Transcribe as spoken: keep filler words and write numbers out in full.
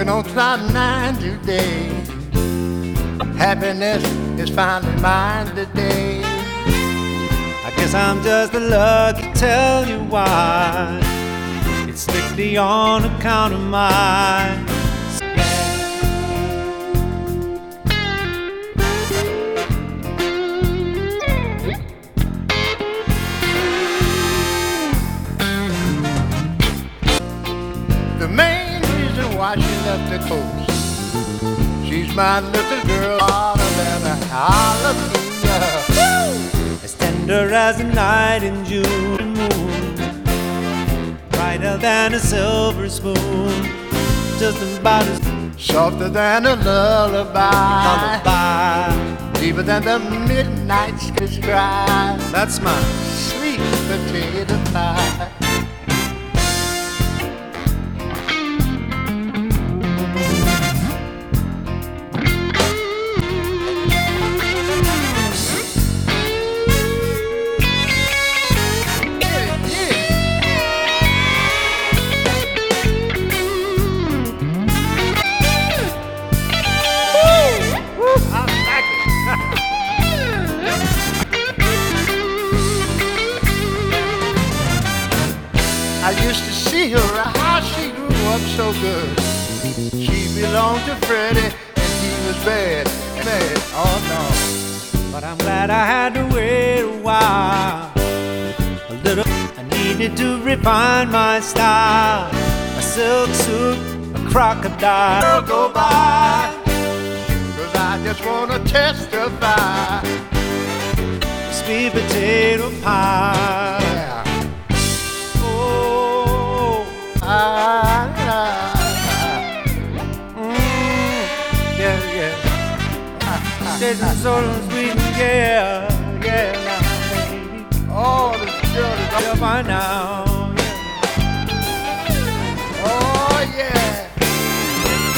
Walking on cloud nine today. Happiness is finally mine today. I guess I'm just lucky to tell you why. It's strictly on account of mine. The main reason why she left the coast, she's my little girl, hotter than a hallelujah. As tender as a night in June moon, brighter than a silver spoon, just about as softer than a lullaby, lullaby, deeper than the midnight sky. That's my sweet potato pie. I used to see her, how she grew up so good. She belonged to Freddie, and he was bad, bad, oh no. But I'm glad I had to wait a while. A little, I needed to refine my style. A silk suit, a crocodile, Go by, cause I just wanna testify. Sweet potato pie. Yeah. Oh, Ah, ah, mm, yeah, yeah. Tastes so sweet, yeah, yeah, now, baby. oh, this girl is Yeah, by now.